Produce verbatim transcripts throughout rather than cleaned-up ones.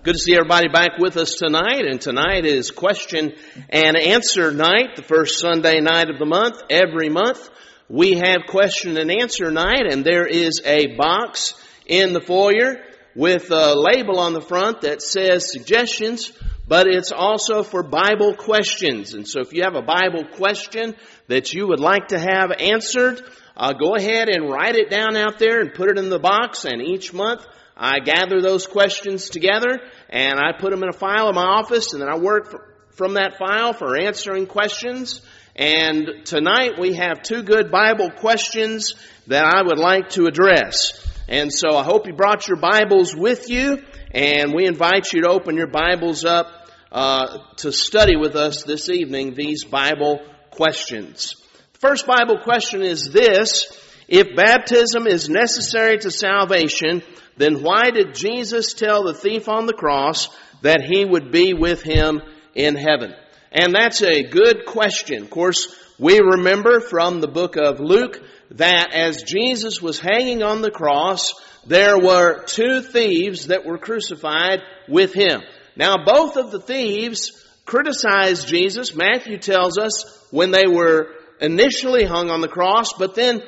Good to see everybody back with us tonight, and tonight is question and answer night, the first Sunday night of the month. Every month we have question and answer night, and there is a box in the foyer with a label on the front that says suggestions, but it's also for Bible questions. And so if you have a Bible question that you would like to have answered, uh, go ahead and write it down out there and put it in the box, and each month I gather those questions together and I put them in a file in my office, and then I work for, from that file for answering questions. And tonight we have two good Bible questions that I would like to address. And so I hope you brought your Bibles with you, and we invite you to open your Bibles up uh, to study with us this evening these Bible questions. The first Bible question is this: if baptism is necessary to salvation, then why did Jesus tell the thief on the cross that he would be with him in heaven? And that's a good question. Of course, we remember from the book of Luke that as Jesus was hanging on the cross, there were two thieves that were crucified with him. Now, both of the thieves criticized Jesus. Matthew tells us when they were initially hung on the cross, but then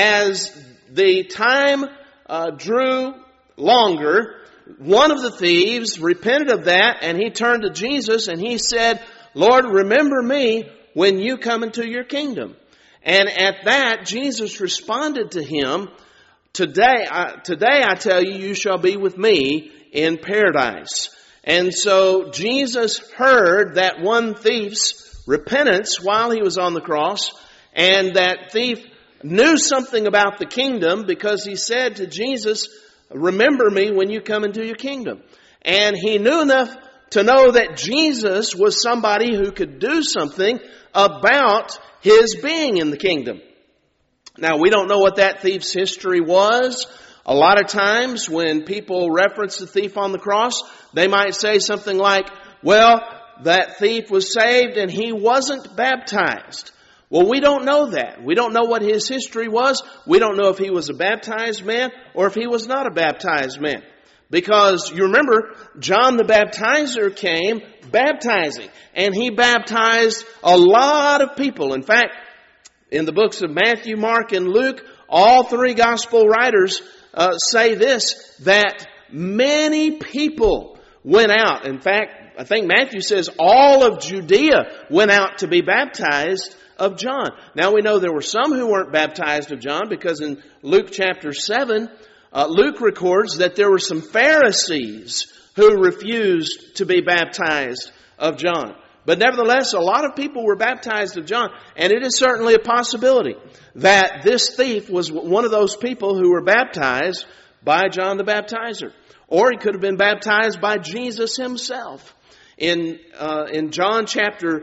as the time uh, drew longer, one of the thieves repented of that, and he turned to Jesus and he said, "Lord, remember me when you come into your kingdom." And at that, Jesus responded to him, Today, I, today I tell you, you shall be with me in paradise. And so Jesus heard that one thief's repentance while he was on the cross, and that thief knew something about the kingdom because he said to Jesus, "Remember me when you come into your kingdom." And he knew enough to know that Jesus was somebody who could do something about his being in the kingdom. Now, we don't know what that thief's history was. A lot of times when people reference the thief on the cross, they might say something like, well, that thief was saved and he wasn't baptized. Well, we don't know that. We don't know what his history was. We don't know if he was a baptized man or if he was not a baptized man. Because you remember, John the Baptizer came baptizing, and he baptized a lot of people. In fact, in the books of Matthew, Mark, and Luke, all three gospel writers uh, say this, that many people went out. In fact, I think Matthew says all of Judea went out to be baptized of John. Now we know there were some who weren't baptized of John, because in Luke chapter seven, uh, Luke records that there were some Pharisees who refused to be baptized of John. But nevertheless, a lot of people were baptized of John, and it is certainly a possibility that this thief was one of those people who were baptized by John the Baptizer. Or he could have been baptized by Jesus himself. In uh, in John chapter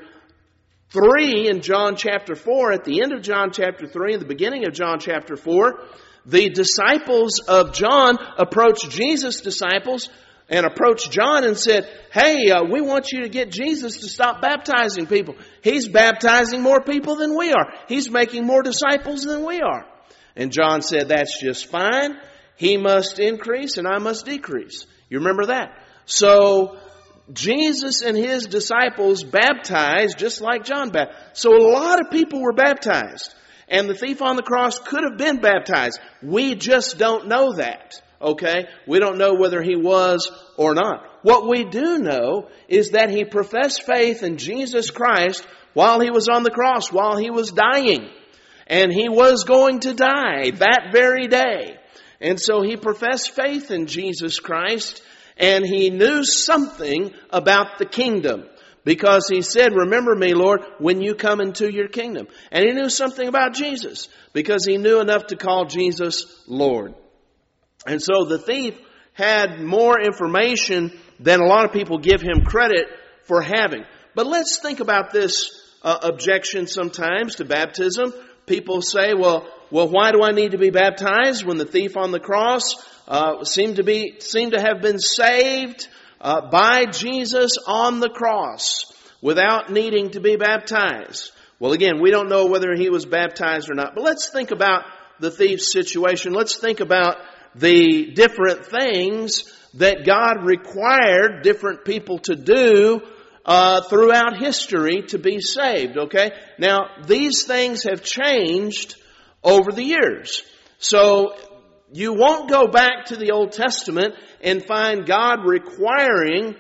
three and John chapter four, at the end of John chapter three and the beginning of John chapter four, the disciples of John approached Jesus' disciples and approached John and said, hey, uh, we want you to get Jesus to stop baptizing people. He's baptizing more people than we are. He's making more disciples than we are. And John said, that's just fine. He must increase and I must decrease. You remember that? So Jesus and his disciples baptized just like John baptized. So a lot of people were baptized. And the thief on the cross could have been baptized. We just don't know that. Okay? We don't know whether he was or not. What we do know is that he professed faith in Jesus Christ while he was on the cross, while he was dying. And he was going to die that very day. And so he professed faith in Jesus Christ, and he knew something about the kingdom. Because he said, remember me, Lord, when you come into your kingdom. And he knew something about Jesus, because he knew enough to call Jesus Lord. And so the thief had more information than a lot of people give him credit for having. But let's think about this uh, objection sometimes to baptism. People say, well, well, why do I need to be baptized when the thief on the cross uh, seemed to be seemed to have been saved uh, by Jesus on the cross without needing to be baptized? Well, again, we don't know whether he was baptized or not. But let's think about the thief's situation. Let's think about the different things that God required different people to do uh, throughout history to be saved, okay? Now, these things have changed over the years. So, you won't go back to the Old Testament and find God requiring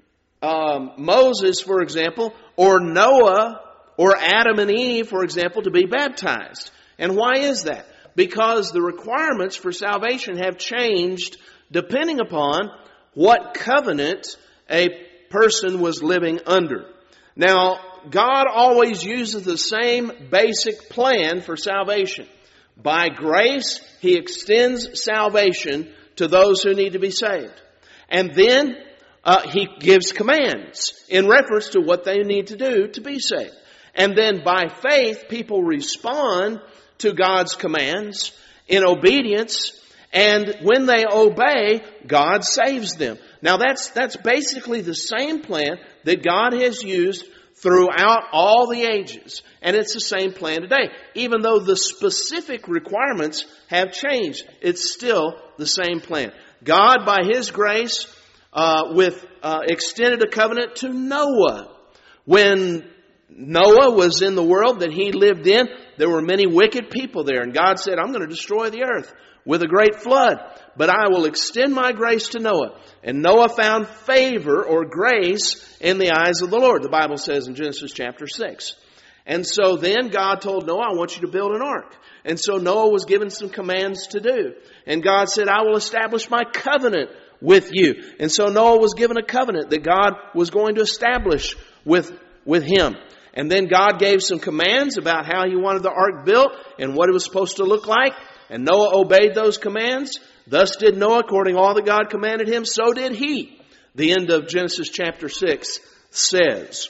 um, Moses, for example, or Noah, or Adam and Eve, for example, to be baptized. And why is that? Because the requirements for salvation have changed depending upon what covenant a person was living under. Now, God always uses the same basic plan for salvation. By grace, He extends salvation to those who need to be saved. And then uh, He gives commands in reference to what they need to do to be saved. And then by faith, people respond to God's commands in obedience. And when they obey, God saves them. Now that's, that's basically the same plan that God has used throughout all the ages. And it's the same plan today. Even though the specific requirements have changed, it's still the same plan. God, by His grace, uh, with, uh, extended a covenant to Noah. When Noah was in the world that he lived in, there were many wicked people there. And God said, I'm going to destroy the earth with a great flood. But I will extend my grace to Noah. And Noah found favor or grace in the eyes of the Lord. The Bible says in Genesis chapter six. And so then God told Noah, I want you to build an ark. And so Noah was given some commands to do. And God said, I will establish my covenant with you. And so Noah was given a covenant that God was going to establish with, with him. And then God gave some commands about how He wanted the ark built and what it was supposed to look like. And Noah obeyed those commands. Thus did Noah according to all that God commanded him. So did he. The end of Genesis chapter six says.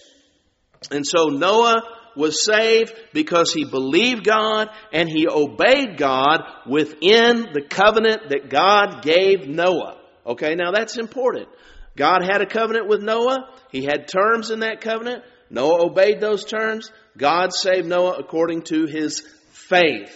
And so Noah was saved because he believed God and he obeyed God within the covenant that God gave Noah. Okay, now that's important. God had a covenant with Noah. He had terms in that covenant. Noah obeyed those terms. God saved Noah according to his faith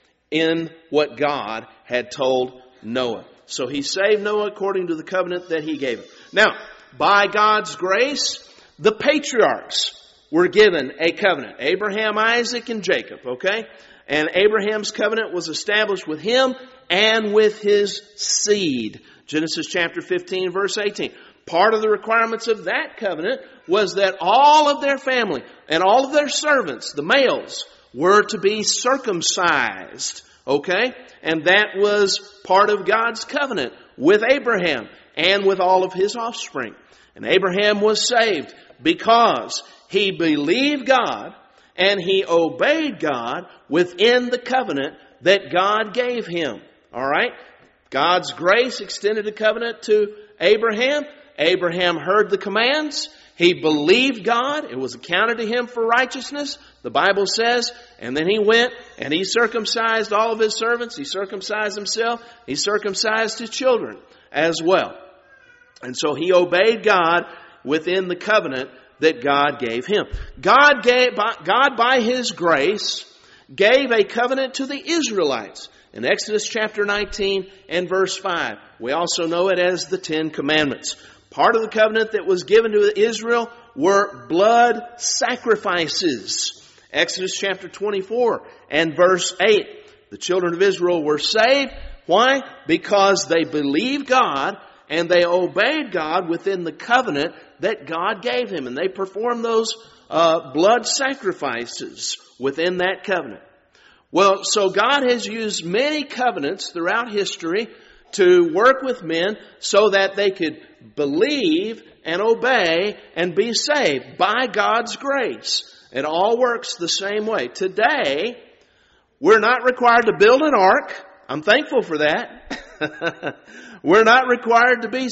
in what God had told Noah. So He saved Noah according to the covenant that He gave him. Now, by God's grace, the patriarchs were given a covenant. Abraham, Isaac, and Jacob, okay? And Abraham's covenant was established with him and with his seed. Genesis chapter fifteen, verse eighteen. Part of the requirements of that covenant was that all of their family and all of their servants, the males, were to be circumcised. Okay? And that was part of God's covenant with Abraham and with all of his offspring. And Abraham was saved because he believed God and he obeyed God within the covenant that God gave him. All right? God's grace extended a covenant to Abraham. Abraham heard the commands. He believed God. It was accounted to him for righteousness, the Bible says. And then he went and he circumcised all of his servants. He circumcised himself. He circumcised his children as well. And so he obeyed God within the covenant that God gave him. God gave, God by His grace gave a covenant to the Israelites in Exodus chapter nineteen and verse five. We also know it as the Ten Commandments. Part of the covenant that was given to Israel were blood sacrifices. Exodus chapter twenty-four and verse eight. The children of Israel were saved. Why? Because they believed God and they obeyed God within the covenant that God gave him. And they performed those uh, blood sacrifices within that covenant. Well, so God has used many covenants throughout history to work with men so that they could believe and obey and be saved by God's grace. It all works the same way. Today, we're not required to build an ark. I'm thankful for that. We're not required to be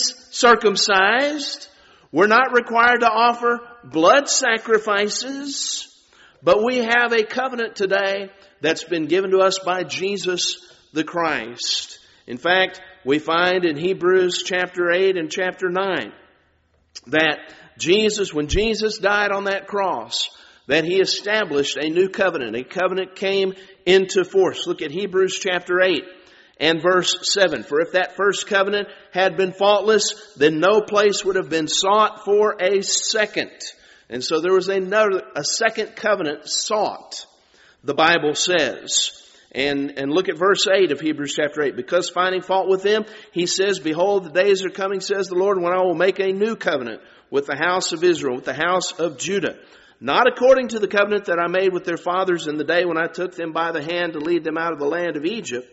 circumcised. We're not required to offer blood sacrifices. But we have a covenant today that's been given to us by Jesus the Christ. In fact, we find in Hebrews chapter eight and chapter nine that Jesus, when Jesus died on that cross, that He established a new covenant. A covenant came into force. Look at Hebrews chapter eight And verse seven, for if that first covenant had been faultless, then no place would have been sought for a second. And so there was another, a second covenant sought, the Bible says. And, and look at verse eight of Hebrews chapter eight. Because finding fault with them, he says, behold, the days are coming, says the Lord, when I will make a new covenant with the house of Israel, with the house of Judah. Not according to the covenant that I made with their fathers in the day when I took them by the hand to lead them out of the land of Egypt,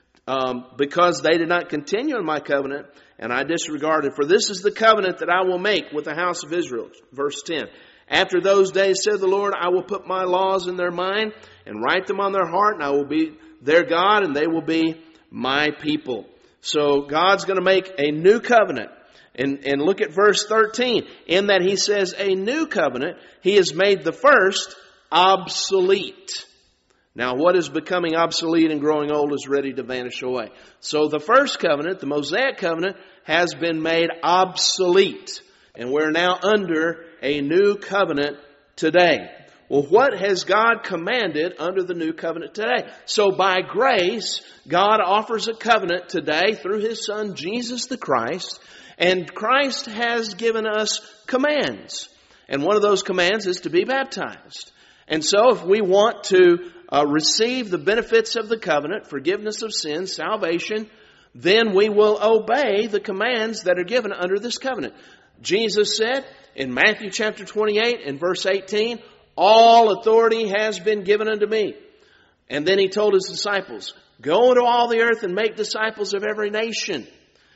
um, because they did not continue in my covenant, and I disregarded. For this is the covenant that I will make with the house of Israel. Verse ten. After those days, said the Lord, I will put my laws in their mind and write them on their heart, and I will be their God, and they will be my people. So God's going to make a new covenant. And, and look at verse thirteen. In that he says a new covenant, he has made the first obsolete. Now what is becoming obsolete and growing old is ready to vanish away. So the first covenant, the Mosaic covenant, has been made obsolete. And we're now under a new covenant today. Well, what has God commanded under the new covenant today? So by grace, God offers a covenant today through His Son, Jesus the Christ. And Christ has given us commands. And one of those commands is to be baptized. And so if we want to uh, receive the benefits of the covenant, forgiveness of sins, salvation, then we will obey the commands that are given under this covenant. Jesus said in Matthew chapter twenty-eight and verse eighteen, all authority has been given unto me. And then He told His disciples, go into all the earth and make disciples of every nation.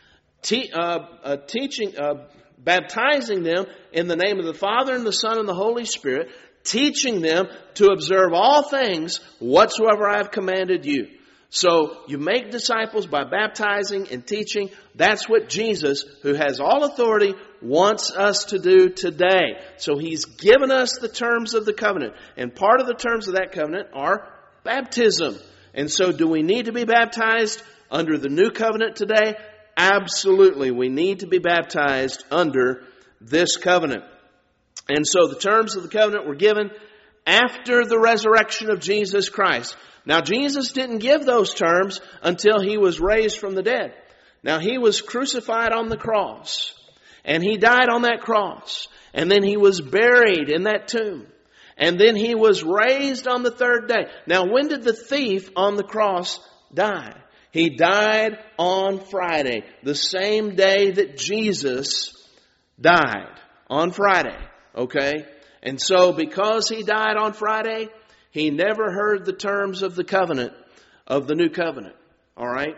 Te- uh, uh, teaching, uh, baptizing them in the name of the Father and the Son and the Holy Spirit, teaching them to observe all things whatsoever I have commanded you. So you make disciples by baptizing and teaching. That's what Jesus, who has all authority, wants us to do today. So He's given us the terms of the covenant. And part of the terms of that covenant are baptism. And so do we need to be baptized under the new covenant today? Absolutely. We need to be baptized under this covenant. And so the terms of the covenant were given after the resurrection of Jesus Christ. Now, Jesus didn't give those terms until He was raised from the dead. Now, He was crucified on the cross, and He died on that cross, and then He was buried in that tomb, and then He was raised on the third day. Now, when did the thief on the cross die? He died on Friday, the same day that Jesus died, on Friday, okay? And so, because He died on Friday, He never heard the terms of the covenant, of the new covenant. All right?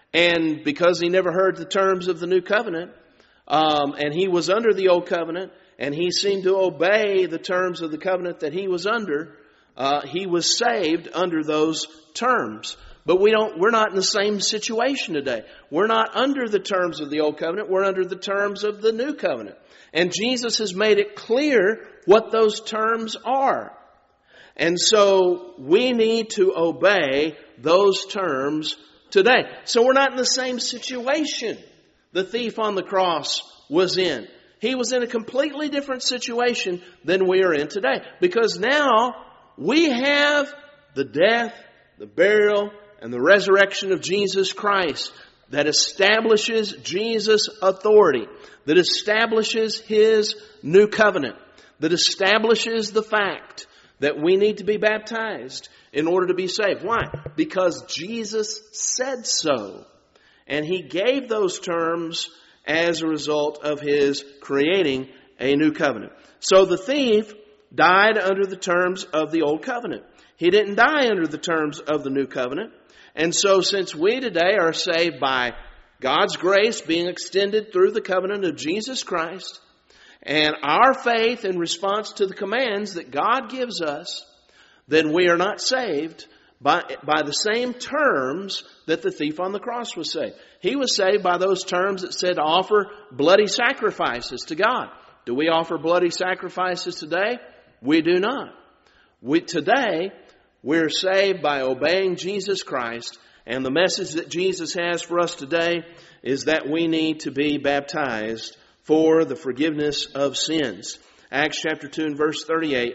And because He never heard the terms of the new covenant, um, and He was under the old covenant, and He seemed to obey the terms of the covenant that He was under, uh, He was saved under those terms. But we don't, we're not in the same situation today. We're not under the terms of the old covenant. We're under the terms of the new covenant. And Jesus has made it clear what those terms are. And so we need to obey those terms today. So we're not in the same situation the thief on the cross was in. He was in a completely different situation than we are in today. Because now we have the death, the burial, and the resurrection of Jesus Christ that establishes Jesus' authority, that establishes His new covenant, that establishes the fact that we need to be baptized in order to be saved. Why? Because Jesus said so. And He gave those terms as a result of His creating a new covenant. So the thief died under the terms of the old covenant. He didn't die under the terms of the new covenant. And so since we today are saved by God's grace being extended through the covenant of Jesus Christ, and our faith in response to the commands that God gives us, then we are not saved by, by the same terms that the thief on the cross was saved. He was saved by those terms that said to offer bloody sacrifices to God. Do we offer bloody sacrifices today? We do not. We, today, we're saved by obeying Jesus Christ, and the message that Jesus has for us today is that we need to be baptized for the forgiveness of sins. Acts chapter two and verse thirty-eight.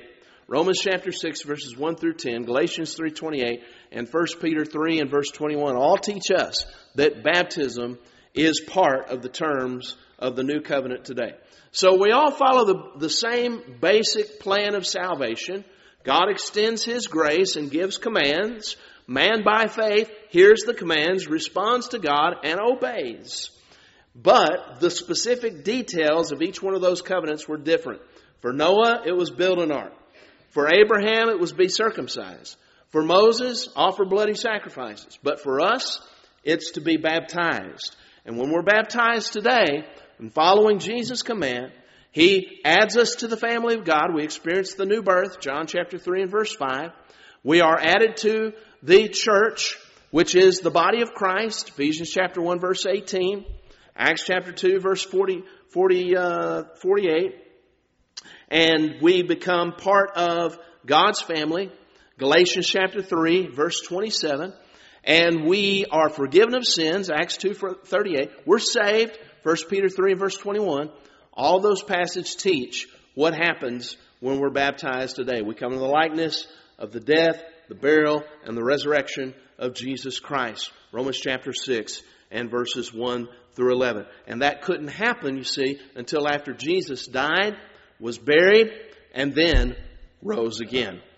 Romans chapter six, verses one through ten, Galatians three twenty-eight, and First Peter three and verse twenty-one all teach us that baptism is part of the terms of the new covenant today. So we all follow the, the same basic plan of salvation. God extends His grace and gives commands. Man by faith hears the commands, responds to God, and obeys. But the specific details of each one of those covenants were different. For Noah, it was build an ark. For Abraham, it was be circumcised. For Moses, offer bloody sacrifices. But for us, it's to be baptized. And when we're baptized today, and following Jesus' command, He adds us to the family of God. We experience the new birth, John chapter three and verse five. We are added to the church, which is the body of Christ, Ephesians chapter one, verse eighteen. Acts chapter two, verse forty, forty, uh, forty-eight. And we become part of God's family, Galatians chapter three, verse twenty-seven. And we are forgiven of sins, Acts two thirty-eight. We're saved, First Peter three, verse twenty-one. All those passages teach what happens when we're baptized today. We come to the likeness of the death, the burial, and the resurrection of Jesus Christ. Romans chapter six and verses one through eleven. And that couldn't happen, you see, until after Jesus died, was buried, and then rose again.